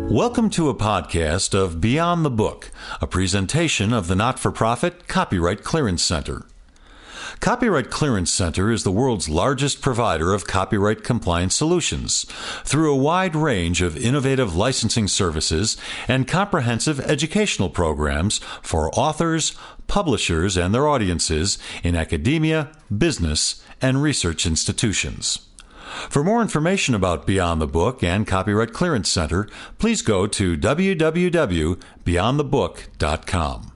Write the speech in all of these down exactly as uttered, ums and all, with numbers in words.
Welcome to a podcast of Beyond the Book, a presentation of the not-for-profit Copyright Clearance Center. Copyright Clearance Center is the world's largest provider of copyright compliance solutions through a wide range of innovative licensing services and comprehensive educational programs for authors, publishers, and their audiences in academia, business, and research institutions. For more information about Beyond the Book and Copyright Clearance Center, please go to w w w dot beyond the book dot com.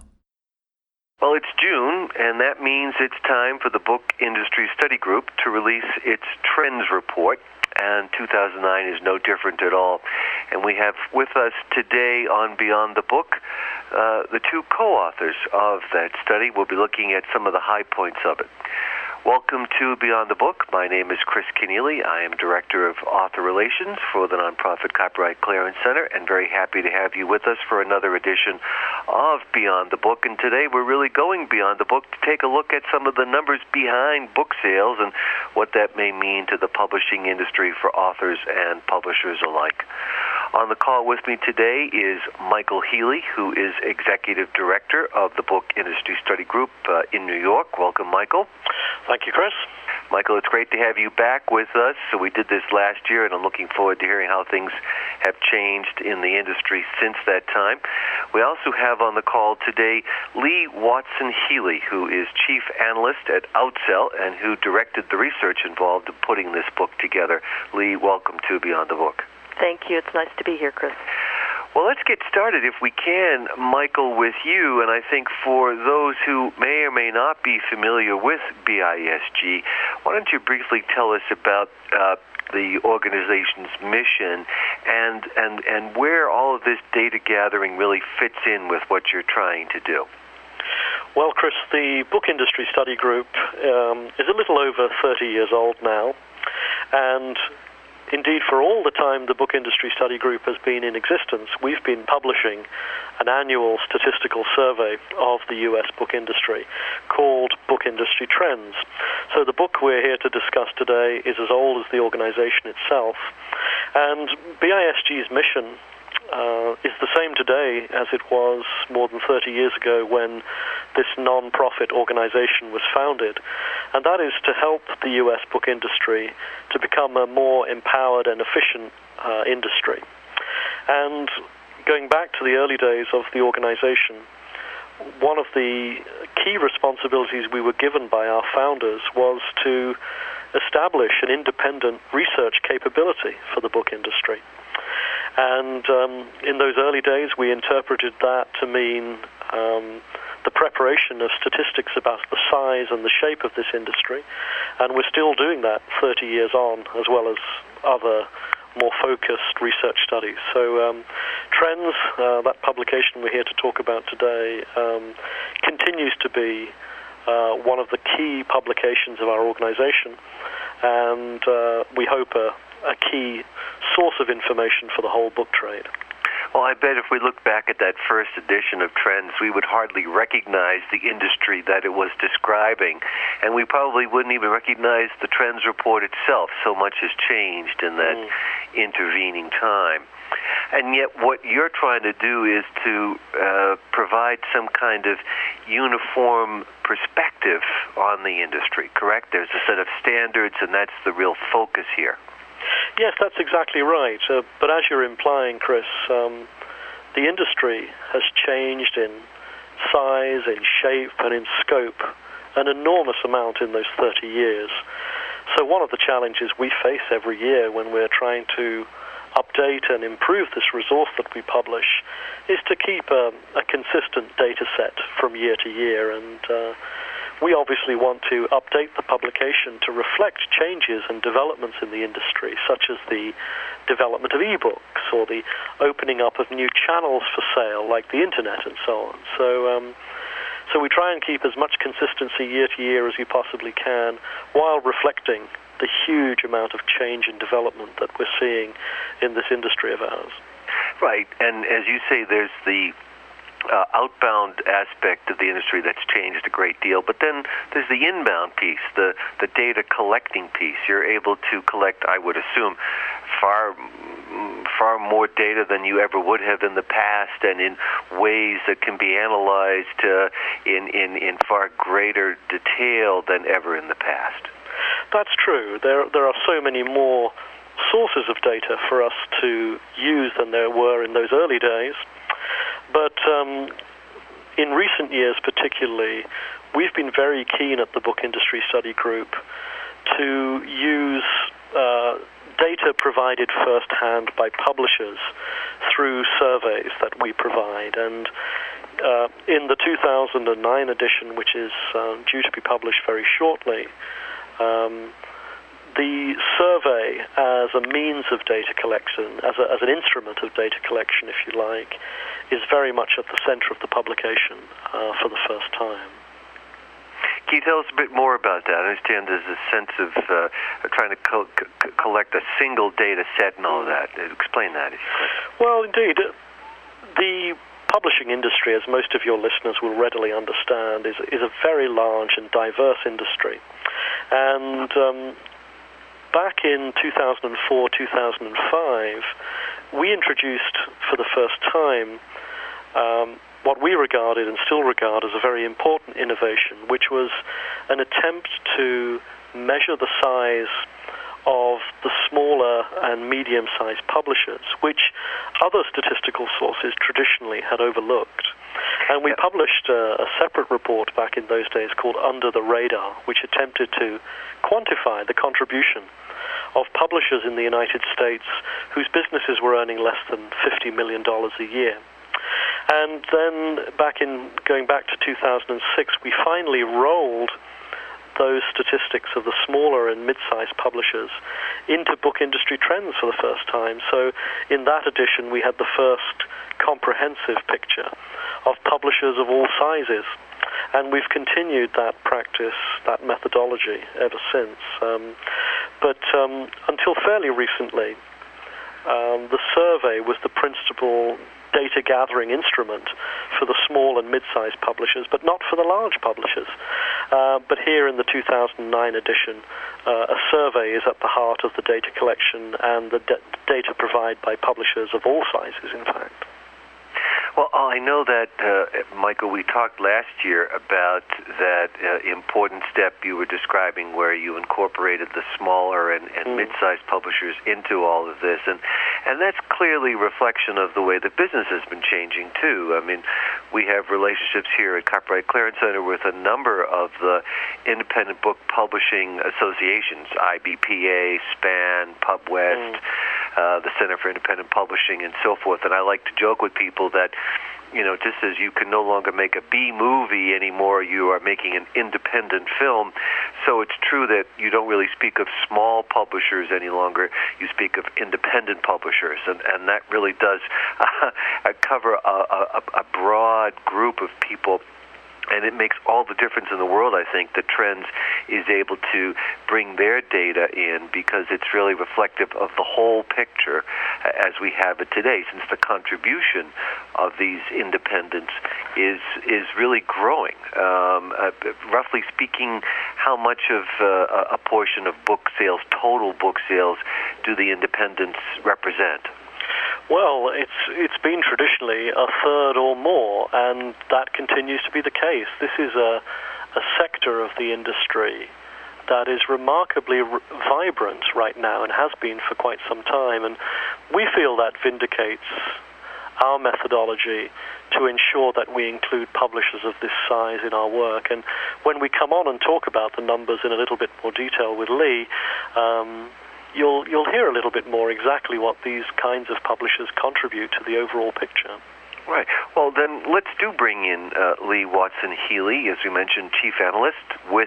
Well, it's June, and that means it's time for the Book Industry Study Group to release its Trends Report, and two thousand nine is no different at all. And we have with us today on Beyond the Book uh, the two co-authors of that study. We'll be looking at some of the high points of it. Welcome to Beyond the Book. My name is Chris Keneally. I am Director of Author Relations for the nonprofit Copyright Clearance Center, and very happy to have you with us for another edition of Beyond the Book. And today we're really going beyond the book to take a look at some of the numbers behind book sales and what that may mean to the publishing industry for authors and publishers alike. On the call with me today is Michael Healy, who is Executive Director of the Book Industry Study Group uh, in New York. Welcome, Michael. Thank you, Chris. Michael, it's great to have you back with us. So we did this last year, and I'm looking forward to hearing how things have changed in the industry since that time. We also have on the call today Lee Watson-Healy, who is Chief Analyst at Outsell and who directed the research involved in putting this book together. Lee, welcome to Beyond the Book. Thank you. It's nice to be here, Chris. Well, let's get started, if we can, Michael, with you. And I think for those who may or may not be familiar with B I S G, why don't you briefly tell us about uh, the organization's mission and, and, and where all of this data gathering really fits in with what you're trying to do? Well, Chris, the Book Industry Study Group um, is a little over thirty years old now, and indeed, for all the time the Book Industry Study Group has been in existence, we've been publishing an annual statistical survey of the U S book industry called Book Industry Trends. So the book we're here to discuss today is as old as the organization itself. And B I S G's mission uh, is the same today as it was more than thirty years ago when this non-profit organization was founded, and that is to help the U S book industry to become a more empowered and efficient uh, industry. And going back to the early days of the organization, one of the key responsibilities we were given by our founders was to establish an independent research capability for the book industry. And um, in those early days, we interpreted that to mean um, the preparation of statistics about the size and the shape of this industry, and we're still doing that thirty years on, as well as other more focused research studies. So um, Trends, uh, that publication we're here to talk about today, um, continues to be uh, one of the key publications of our organization, and uh, we hope a, a key source of information for the whole book trade. Well, I bet if we look back at that first edition of Trends, we would hardly recognize the industry that it was describing, and we probably wouldn't even recognize the Trends report itself. So much has changed in that mm. intervening time. And yet what you're trying to do is to uh, provide some kind of uniform perspective on the industry, correct? There's a set of standards, and that's the real focus here. Yes, that's exactly right. Uh, but as you're implying, Chris, um, the industry has changed in size, in shape, and in scope an enormous amount in those thirty years. So one of the challenges we face every year when we're trying to update and improve this resource that we publish is to keep a, a consistent data set from year to year. And uh, we obviously want to update the publication to reflect changes and developments in the industry, such as the development of ebooks or the opening up of new channels for sale, like the internet and so on. So, um, so we try and keep as much consistency year to year as we possibly can, while reflecting the huge amount of change and development that we're seeing in this industry of ours. Right, and as you say, there's the Uh, outbound aspect of the industry that's changed a great deal, but then there's the inbound piece, the, the data collecting piece. You're able to collect, I would assume, far far more data than you ever would have in the past, and in ways that can be analyzed uh, in, in, in far greater detail than ever in the past. That's true. There, there are so many more sources of data for us to use than there were in those early days. But um, in recent years particularly, we've been very keen at the Book Industry Study Group to use uh, data provided firsthand by publishers through surveys that we provide. And uh, in the two thousand nine edition, which is uh, due to be published very shortly, um, the survey as a means of data collection, as, a, as an instrument of data collection, if you like, is very much at the center of the publication uh, for the first time. Can you tell us a bit more about that? I understand there's a sense of uh, trying to co- co- collect a single data set and all of that. Explain that, if you could. Well, indeed. The publishing industry, as most of your listeners will readily understand, is, is a very large and diverse industry. And um, back in two thousand four, two thousand five, we introduced for the first time um, what we regarded and still regard as a very important innovation, which was an attempt to measure the size of the smaller and medium-sized publishers, which other statistical sources traditionally had overlooked. And we yep. published a, a separate report back in those days called Under the Radar, which attempted to quantify the contribution of publishers in the United States whose businesses were earning less than fifty million dollars a year. And then back in going back to two thousand six, we finally rolled those statistics of the smaller and mid-sized publishers into Book Industry Trends for the first time. So in that edition, we had the first comprehensive picture of publishers of all sizes. And we've continued that practice, that methodology, ever since. Um, but um, until fairly recently, um, the survey was the principal data-gathering instrument for the small and mid-sized publishers, but not for the large publishers. Uh, but here in the two thousand nine edition, uh, a survey is at the heart of the data collection and the d- data provided by publishers of all sizes, in fact. Well, I know that, uh, Michael, we talked last year about that uh, important step you were describing where you incorporated the smaller and, and mm. mid-sized publishers into all of this. And, and that's clearly a reflection of the way the business has been changing, too. I mean, we have relationships here at Copyright Clearance Center with a number of the independent book publishing associations, I B P A, SPAN, PubWest, mm. uh, the Center for Independent Publishing, and so forth. And I like to joke with people that, you know, just as you can no longer make a B movie anymore, you are making an independent film. So it's true that you don't really speak of small publishers any longer. You speak of independent publishers, and, and that really does uh, cover a, a, a broad group of people. And it makes all the difference in the world, I think, that Trends is able to bring their data in, because it's really reflective of the whole picture as we have it today, since the contribution of these independents is is really growing. Um, uh, roughly speaking, how much of uh, a portion of book sales, total book sales, do the independents represent? Well, it's it's been traditionally a third or more, and that continues to be the case. This is a, a sector of the industry that is remarkably r- vibrant right now and has been for quite some time, and we feel that vindicates our methodology to ensure that we include publishers of this size in our work. And when we come on and talk about the numbers in a little bit more detail with Lee, um, You'll you'll hear a little bit more exactly what these kinds of publishers contribute to the overall picture. Right. Well, then let's do bring in uh, Lee Watson-Healy, as we mentioned, Chief Analyst with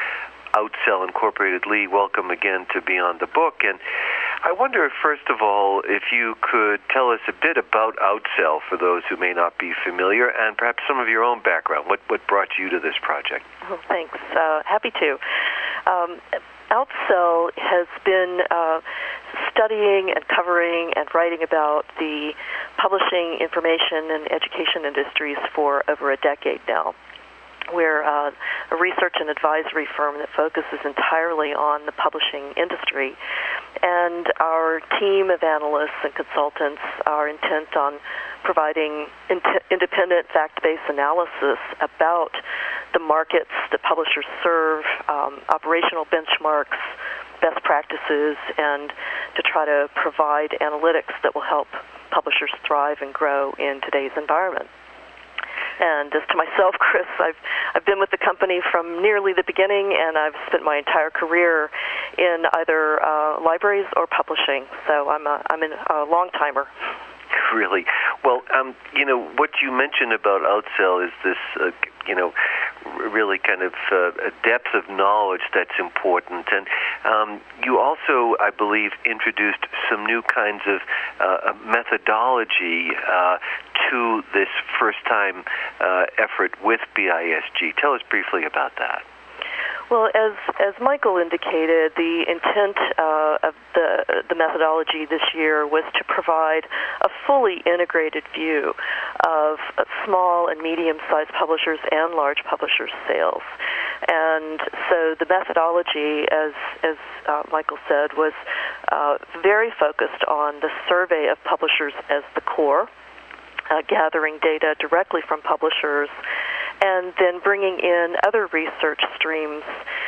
Outsell Incorporated. Lee, welcome again to Beyond the Book. And I wonder, first of all, if you could tell us a bit about Outsell for those who may not be familiar, and perhaps some of your own background. What what brought you to this project? Oh, thanks. Uh, happy to. Um, Outsell has been uh, studying and covering and writing about the publishing, information, and education industries for over a decade now. We're uh, a research and advisory firm that focuses entirely on the publishing industry. And our team of analysts and consultants are intent on providing in- independent fact-based analysis about the markets that publishers serve, um, operational benchmarks, best practices, and to try to provide analytics that will help publishers thrive and grow in today's environment. And as to myself, Chris, I've I've been with the company from nearly the beginning, and I've spent my entire career in either uh, libraries or publishing. So I'm a I'm a long timer. Really? Well, um, you know, what you mentioned about Outsell is this, uh, you know, really kind of uh, a depth of knowledge that's important. And um, you also, I believe, introduced some new kinds of uh, methodology uh, to this first-time uh, effort with B I S G. Tell us briefly about that. Well, as as Michael indicated, the intent uh, of the the methodology this year was to provide a fully integrated view of small and medium-sized publishers and large publishers' sales. And so the methodology, as as uh, Michael said, was uh, very focused on the survey of publishers as the core, uh, gathering data directly from publishers, and then bringing in other research streams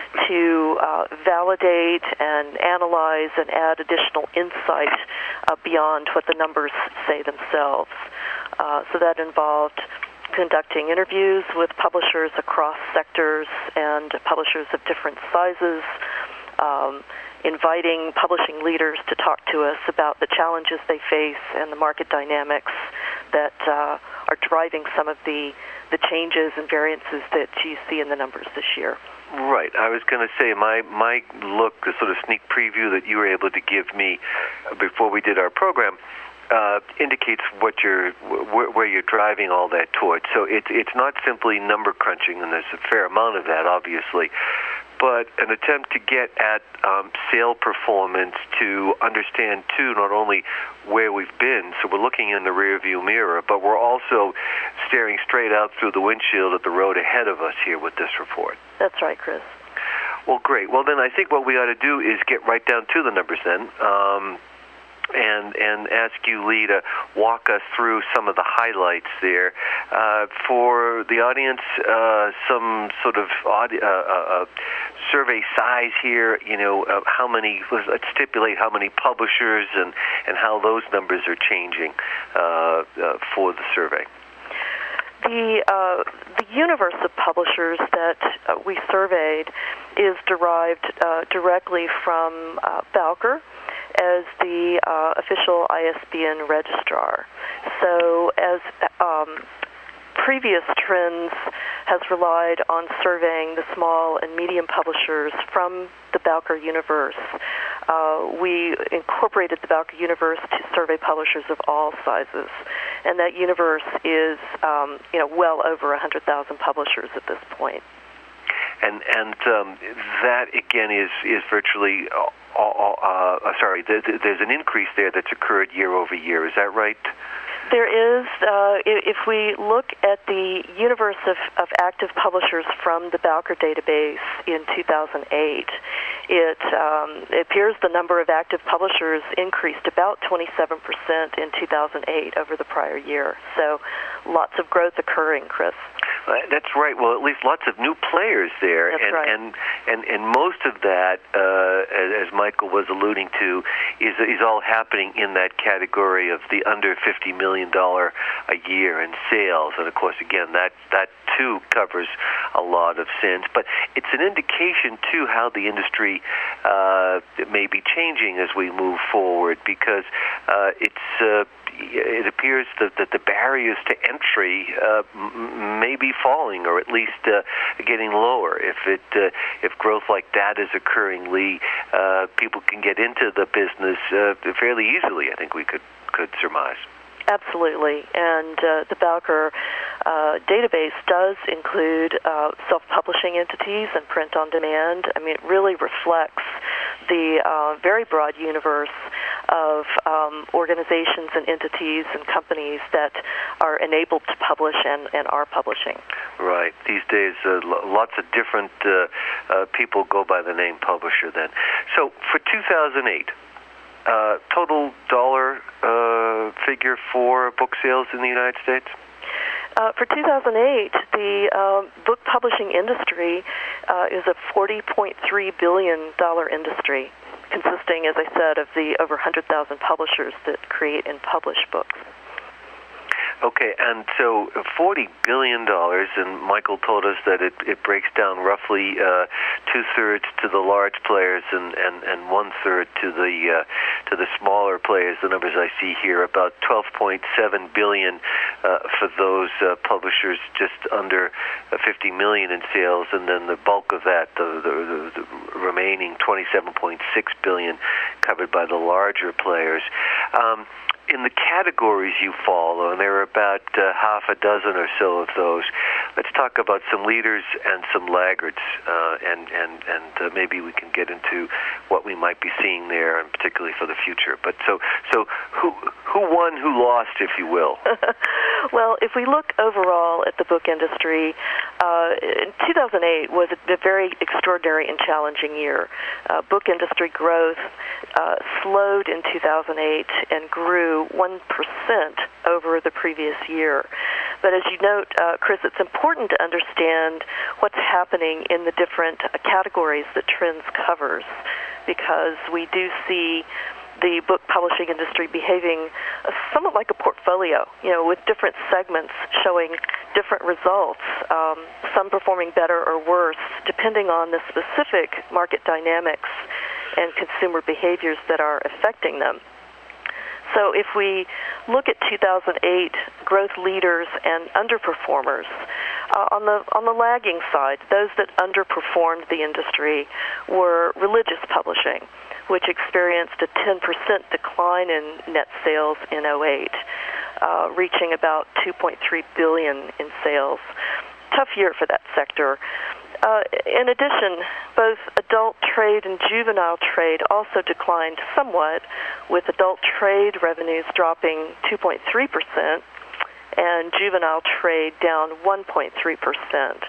to uh, validate and analyze and add additional insight uh, beyond what the numbers say themselves. Uh, so that involved conducting interviews with publishers across sectors and publishers of different sizes, um, inviting publishing leaders to talk to us about the challenges they face and the market dynamics that uh, are driving some of the, the changes and variances that you see in the numbers this year. Right. I was going to say my my look, the sort of sneak preview that you were able to give me before we did our program, uh, indicates what you're wh- where you're driving all that towards. So it's it's not simply number crunching, and there's a fair amount of that, obviously, but an attempt to get at um, sale performance, to understand, too, not only where we've been, so we're looking in the rearview mirror, but we're also staring straight out through the windshield at the road ahead of us here with this report. That's right, Chris. Well, great. Well, then I think what we ought to do is get right down to the numbers then. Um, and and ask you, Lee, to walk us through some of the highlights there. Uh, for the audience, uh, some sort of audi- uh, uh, survey size here, you know, uh, how many, let's stipulate how many publishers and, and how those numbers are changing uh, uh, for the survey. The uh, the universe of publishers that uh, we surveyed is derived uh, directly from uh, Bowker as the uh, official I S B N registrar. So as um, previous trends has relied on surveying the small and medium publishers from the Bowker universe, uh, we incorporated the Bowker universe to survey publishers of all sizes. And that universe is, um, you know, well over one hundred thousand publishers at this point. And and um, that again is is virtually, uh, uh, sorry, there's, there's an increase there that's occurred year over year. Is that right? There is. Uh, if we look at the universe of, of active publishers from the Bowker database in two thousand eight, it, um, it appears the number of active publishers increased about twenty-seven percent in two thousand eight over the prior year. So lots of growth occurring, Chris. Uh, that's right. Well, at least lots of new players there. That's and, right. and, and, and most of that, uh, as, as Michael was alluding to, is, is all happening in that category of the under fifty million dollars a year in sales. And, of course, again, that, that too covers a lot of sins. But it's an indication, too, how the industry uh, may be changing as we move forward, because uh, it's... Uh, it appears that, that the barriers to entry uh, m- may be falling, or at least uh, getting lower. If it uh, if growth like that is occurring, Lee, uh, people can get into the business uh, fairly easily, I think we could, could surmise. Absolutely. And uh, the Bowker uh, database does include uh, self-publishing entities and print-on-demand. I mean, it really reflects the uh, very broad universe of um, organizations and entities and companies that are enabled to publish and, and are publishing. Right. These days, uh, lots of different uh, uh, people go by the name publisher then. So for two thousand eight, uh, total dollar uh, figure for book sales in the United States? Uh, for two thousand eight, the uh, book publishing industry uh, is a forty point three billion dollars industry, consisting, as I said, of the over one hundred thousand publishers that create and publish books. Okay, and so forty billion dollars, and Michael told us that it, it breaks down roughly uh, two-thirds to the large players and, and, and one-third to the uh, to the smaller players. The numbers I see here, about twelve point seven billion dollars uh, for those uh, publishers just under uh, fifty million dollars in sales, and then the bulk of that, the, the, the, the remaining twenty-seven point six billion dollars covered by the larger players. Um, In the categories you follow, and there are about uh, half a dozen or so of those, let's talk about some leaders and some laggards, uh, and and and uh, maybe we can get into what we might be seeing there, and particularly for the future. But so so who who won, who lost, if you will? Well, if we look overall at the book industry, uh, two thousand eight was a very extraordinary and challenging year. Uh, book industry growth uh, slowed in two thousand eight and grew one percent over the previous year. But as you note, uh, Chris, it's important to understand what's happening in the different uh, categories that Trends covers, because we do see the book publishing industry behaving uh, somewhat like a portfolio, you know, with different segments showing different results, um, some performing better or worse, depending on the specific market dynamics and consumer behaviors that are affecting them. So if we look at two thousand eight growth leaders and underperformers, uh, on the on the lagging side, those that underperformed the industry were religious publishing, which experienced a ten percent decline in net sales in oh eight, uh, reaching about two point three billion dollars in sales. Tough year for that sector. Uh, in addition, both adult trade and juvenile trade also declined somewhat, with adult trade revenues dropping two point three percent and juvenile trade down one point three percent.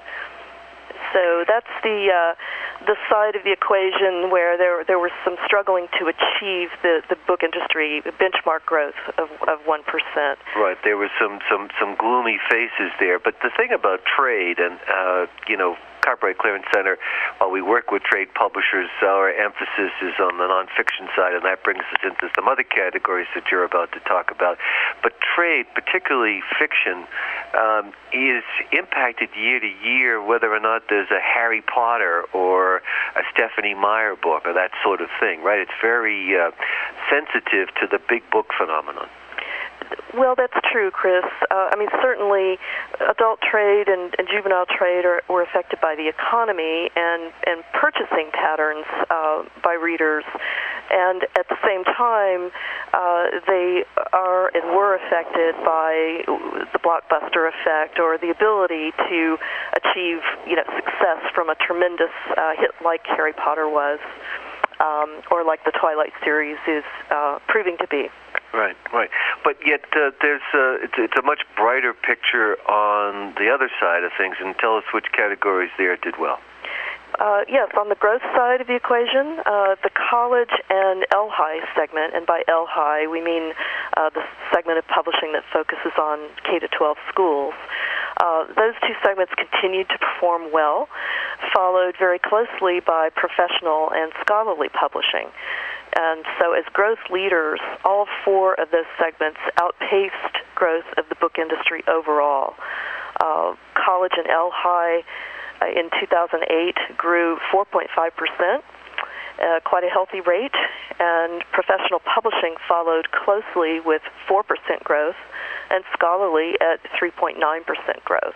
So that's the uh, the side of the equation where there there was some struggling to achieve the, the book industry benchmark growth of, of one percent. Right, there was some, some, some gloomy faces there. But the thing about trade, and uh, you know, Copyright Clearance Center, while we work with trade publishers, our emphasis is on the nonfiction side, and that brings us into some other categories that you're about to talk about. But trade, particularly fiction, um, is impacted year to year, whether or not there's a Harry Potter or a Stephanie Meyer book or that sort of thing, right? It's very uh, sensitive to the big book phenomenon. Well, that's true, Chris. Uh, I mean, certainly adult trade and, and juvenile trade are, were affected by the economy and, and purchasing patterns uh, by readers. And at the same time, uh, they are and were affected by the blockbuster effect, or the ability to achieve, you know, success from a tremendous uh, hit like Harry Potter was, um, or like the Twilight series is uh, proving to be. Right, right. But yet uh, there's uh, it's, it's a much brighter picture on the other side of things, and tell us which categories there did well. Uh, yes, on the growth side of the equation, uh, the college and L-High segment, and by L-High we mean uh, the segment of publishing that focuses on K to twelve schools. Uh, those two segments continued to perform well, followed very closely by professional and scholarly publishing. And so as growth leaders, all four of those segments outpaced growth of the book industry overall. Uh, college and L-High uh, in two thousand eight grew four point five percent, uh, quite a healthy rate, and professional publishing followed closely with four percent growth, and scholarly at three point nine percent growth.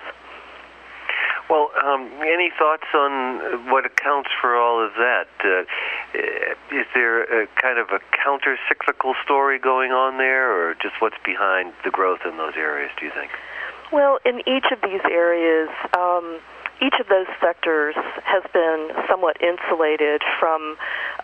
Well, um, any thoughts on what accounts for all of that? Uh, is there a kind of a counter-cyclical story going on there, or just what's behind the growth in those areas, do you think? Well, in each of these areas, um, each of those sectors has been somewhat insulated from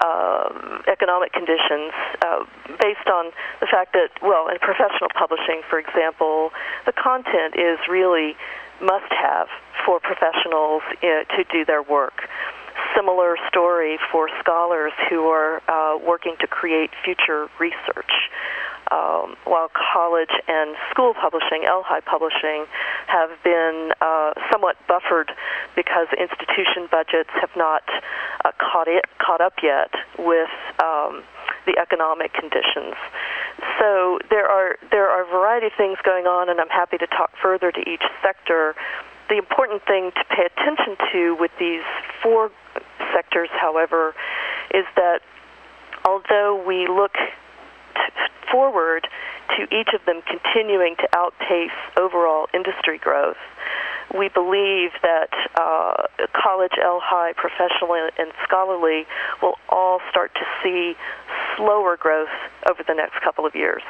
uh, economic conditions uh, based on the fact that, well, in professional publishing, for example, the content is really must-have for professionals uh, to do their work. similar story for scholars who are uh, working to create future research. Um, while college and school publishing, L H I publishing, have been uh, somewhat buffered because institution budgets have not uh, caught it, caught up yet with um, the economic conditions. So there are there are a variety of things going on, and I'm happy to talk further to each sector. The important thing to pay attention to with these four sectors, however, is that although we look forward to each of them continuing to outpace overall industry growth, we believe that uh, college, L H I, professional, and scholarly will all start to see slower growth over the next couple of years.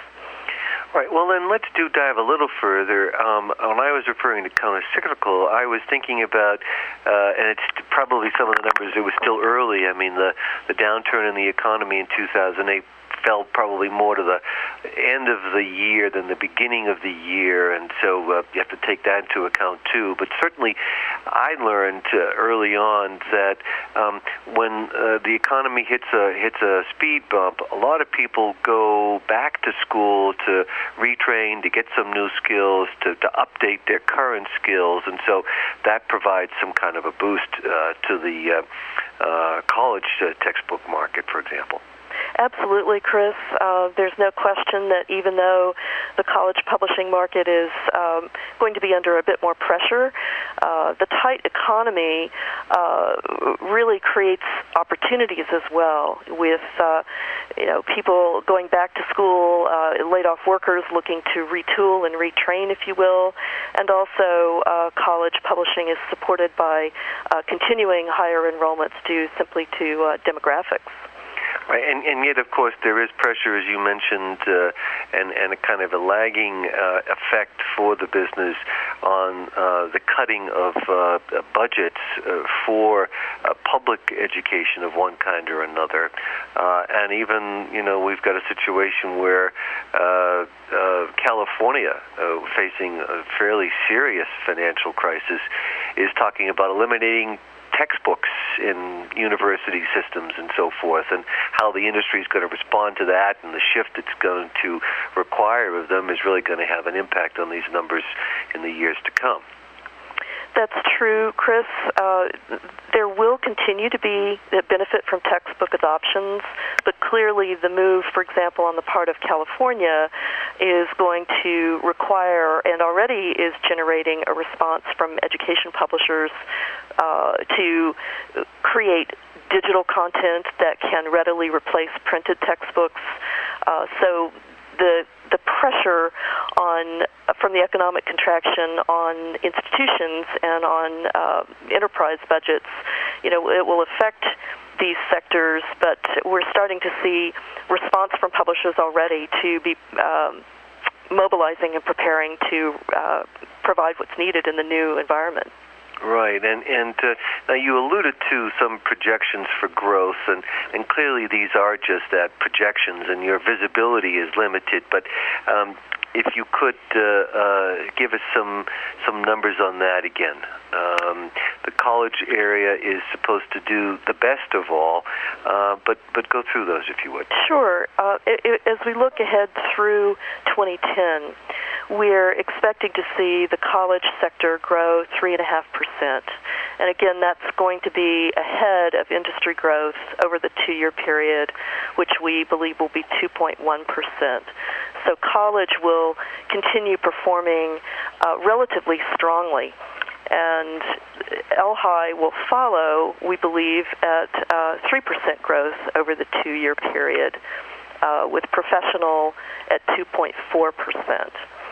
All right, well then let's do dive a little further. Um, when I was referring to countercyclical, I was thinking about, uh, and it's probably some of the numbers, it was still early. I mean, the, the downturn in the economy in two thousand eight fell probably more to the end of the year than the beginning of the year, and so uh, you have to take that into account too. But certainly I learned uh, early on that um, when uh, the economy hits a hits a speed bump, a lot of people go back to school to retrain, to get some new skills, to, to update their current skills, and so that provides some kind of a boost uh, to the uh, uh, college uh, textbook market, for example. Absolutely, Chris. Uh, there's no question that even though the college publishing market is um, going to be under a bit more pressure, uh, the tight economy uh, really creates opportunities as well, with uh, you know people going back to school, uh, laid-off workers looking to retool and retrain, if you will, and also uh, college publishing is supported by uh, continuing higher enrollments due simply to uh, demographics. Right, and, and yet, of course, there is pressure, as you mentioned, uh, and, and a kind of a lagging uh, effect for the business on uh, the cutting of uh, budgets uh, for uh, public education of one kind or another. Uh, and even, you know, we've got a situation where uh, uh, California, uh, facing a fairly serious financial crisis, is talking about eliminating textbooks in university systems and so forth, and how the industry is going to respond to that, and the shift it's going to require of them is really going to have an impact on these numbers in the years to come. That's true, Chris. Uh, there will continue to be a benefit from textbook adoptions, but clearly the move, for example, on the part of California is going to require, and already is generating, a response from education publishers uh, to create digital content that can readily replace printed textbooks. Uh, so the the pressure on from the economic contraction on institutions and on uh, enterprise budgets, you know, it will affect these sectors, but we're starting to see response from publishers already to be um, mobilizing and preparing to uh, provide what's needed in the new environment. Right, and and uh, now you alluded to some projections for growth, and, and clearly these are just that, projections, and your visibility is limited. But um, if you could uh, uh, give us some some numbers on that again. Um, the college area is supposed to do the best of all, uh, but but go through those if you would. Sure. Uh, it, it, as we look ahead through twenty ten, we're expecting to see the college sector grow three point five percent. And again, that's going to be ahead of industry growth over the two-year period, which we believe will be two point one percent. So college will continue performing uh, relatively strongly. And L H I will follow, we believe, at uh, three percent growth over the two-year period, uh, with professional at two point four percent.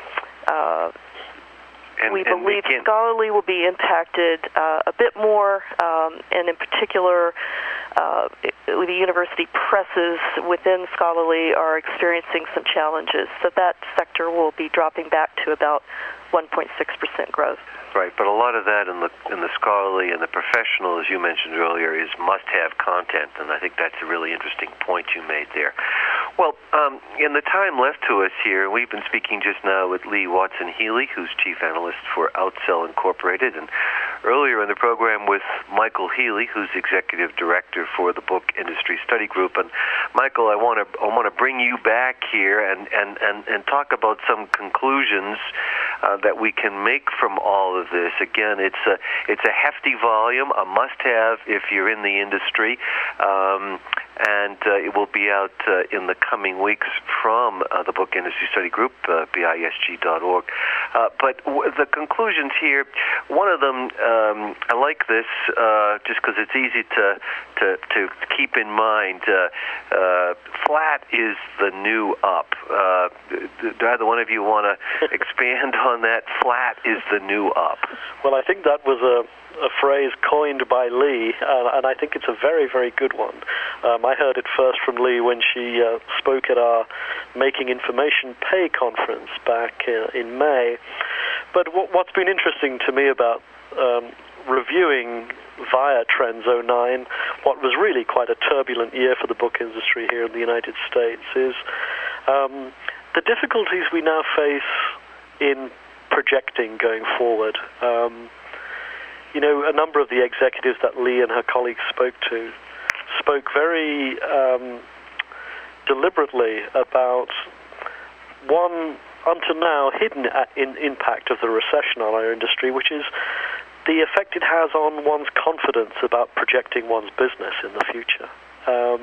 Uh, and, we and believe again, scholarly will be impacted uh, a bit more, um, and in particular, uh, the university presses within scholarly are experiencing some challenges. So that sector will be dropping back to about one point six percent growth. Right, but a lot of that in the in the scholarly and the professional, as you mentioned earlier, is must-have content, and I think that's a really interesting point you made there. Well, um, in the time left to us here, we've been speaking just now with Lee Watson-Healy, who's chief analyst for Outsell Incorporated, and earlier in the program with Michael Healy, who's executive director for the Book Industry Study Group. And Michael, I want to I want to bring you back here and and and, and talk about some conclusions uh, that we can make from all of this. Again, it's a it's a hefty volume, a must-have if you're in the industry. Um, and uh, it will be out uh, in the coming weeks from uh, the Book Industry Study Group, uh, B I S G dot org. Uh, but w- the conclusions here, one of them, um, I like this uh, just because it's easy to, to, to keep in mind. Uh, uh, flat is the new up. Uh, do either one of you want to expand on that? Flat is the new up. Well, I think that was a a phrase coined by Lee, uh, and I think it's a very, very good one. Um, I heard it first from Lee when she uh, spoke at our Making Information Pay conference back uh, in May. But w- what's been interesting to me about um, reviewing via Trends oh nine, what was really quite a turbulent year for the book industry here in the United States, is um, the difficulties we now face in projecting going forward. Um, You know, a number of the executives that Lee and her colleagues spoke to spoke very um, deliberately about one, until now, hidden in impact of the recession on our industry, which is the effect it has on one's confidence about projecting one's business in the future. Um,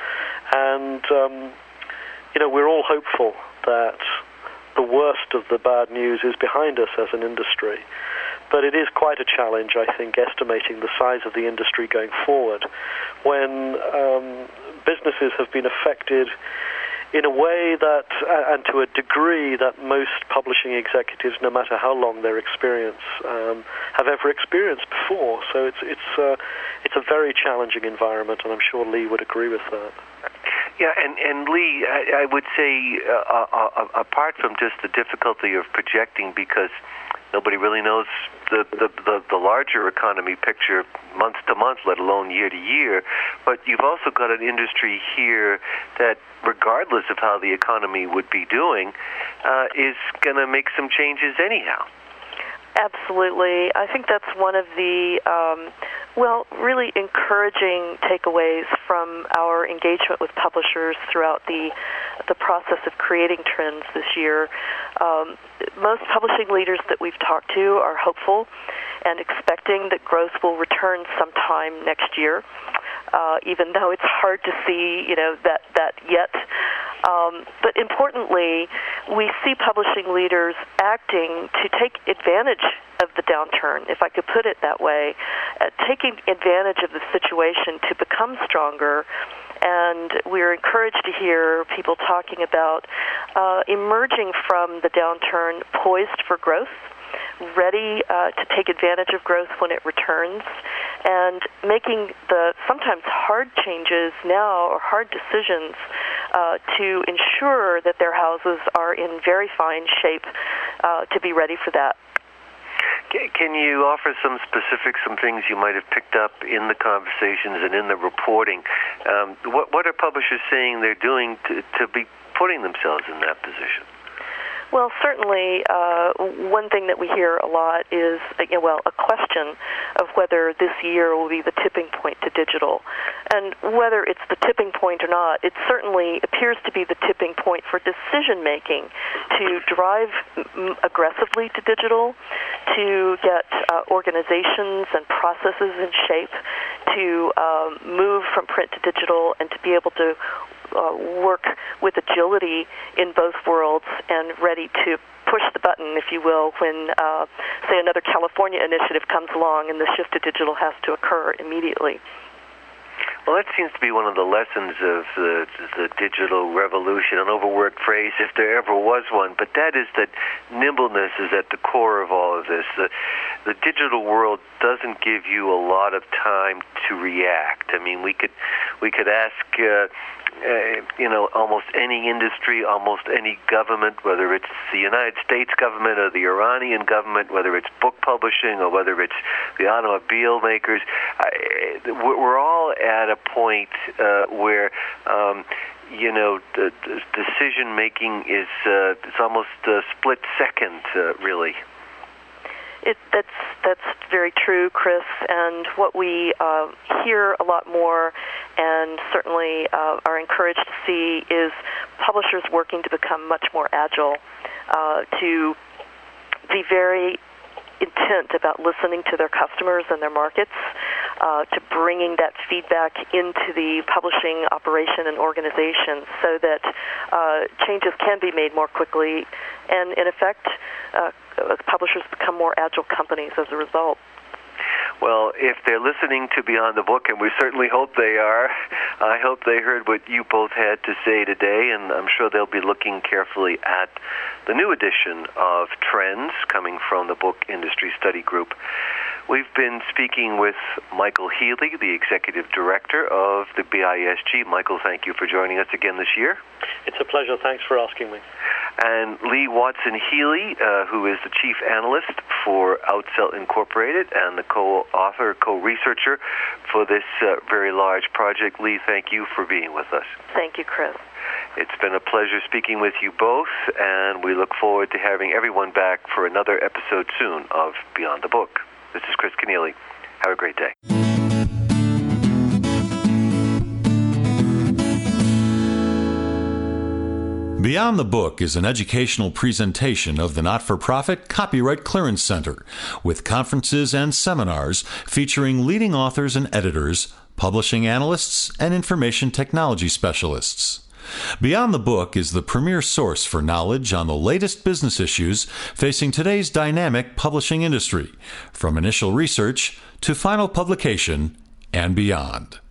and, um, you know, we're all hopeful that the worst of the bad news is behind us as an industry. But it is quite a challenge, I think, estimating the size of the industry going forward when um, businesses have been affected in a way that, uh, and to a degree that most publishing executives, no matter how long their experience, um, have ever experienced before. So it's it's uh, it's a very challenging environment, and I'm sure Lee would agree with that. Yeah, and, and Lee, I, I would say, uh, uh, apart from just the difficulty of projecting, because nobody really knows the, the, the, the larger economy picture month to month, let alone year to year. But you've also got an industry here that, regardless of how the economy would be doing, uh, is going to make some changes anyhow. Absolutely. I think that's one of the, um, well, really encouraging takeaways from our engagement with publishers throughout the the process of creating Trends this year. Um, most publishing leaders that we've talked to are hopeful and expecting that growth will return sometime next year, uh, even though it's hard to see, you know, that, that yet. Um, but importantly, we see publishing leaders acting to take advantage of the downturn, if I could put it that way, uh, taking advantage of the situation to become stronger. And we're encouraged to hear people talking about uh, emerging from the downturn poised for growth, ready uh, to take advantage of growth when it returns, and making the sometimes hard changes now or hard decisions uh, to ensure that their houses are in very fine shape uh, to be ready for that. Can you offer some specifics, some things you might have picked up in the conversations and in the reporting? Um, what, what are publishers saying they're doing to, to be putting themselves in that position? Well, certainly, uh, one thing that we hear a lot is, uh, well, a question of whether this year will be the tipping point to digital. And whether it's the tipping point or not, it certainly appears to be the tipping point for decision-making to drive m- aggressively to digital, to get uh, organizations and processes in shape, to um, move from print to digital, and to be able to Uh, work with agility in both worlds and ready to push the button, if you will, when, uh, say, another California initiative comes along and the shift to digital has to occur immediately. Well, that seems to be one of the lessons of the, the digital revolution, an overworked phrase if there ever was one, but that is that nimbleness is at the core of all of this. The, the digital world doesn't give you a lot of time to react. I mean, we could we could ask, uh, uh, you know, almost any industry, almost any government, whether it's the United States government or the Iranian government, whether it's book publishing or whether it's the automobile makers, I, we're all at a point uh, where, um, you know, the, the decision making is uh, it's almost a split second, uh, really. It, that's that's very true, Chris. And what we uh, hear a lot more, and certainly uh, are encouraged to see, is publishers working to become much more agile, uh, to be very intent about listening to their customers and their markets, uh, to bringing that feedback into the publishing operation and organization so that uh, changes can be made more quickly, and in effect, uh, publishers become more agile companies as a result. Well, if they're listening to Beyond the Book, and we certainly hope they are, I hope they heard what you both had to say today, and I'm sure they'll be looking carefully at the new edition of Trends coming from the Book Industry Study Group. We've been speaking with Michael Healy, the Executive Director of the B I S G. Michael, thank you for joining us again this year. It's a pleasure. Thanks for asking me. And Lee Watson-Healy, uh, who is the Chief Analyst for Outsell Incorporated and the co-author, co-researcher for this uh, very large project. Lee, thank you for being with us. Thank you, Chris. It's been a pleasure speaking with you both, and we look forward to having everyone back for another episode soon of Beyond the Book. This is Chris Kenneally. Have a great day. Beyond the Book is an educational presentation of the not-for-profit Copyright Clearance Center, with conferences and seminars featuring leading authors and editors, publishing analysts, and information technology specialists. Beyond the Book is the premier source for knowledge on the latest business issues facing today's dynamic publishing industry, from initial research to final publication and beyond.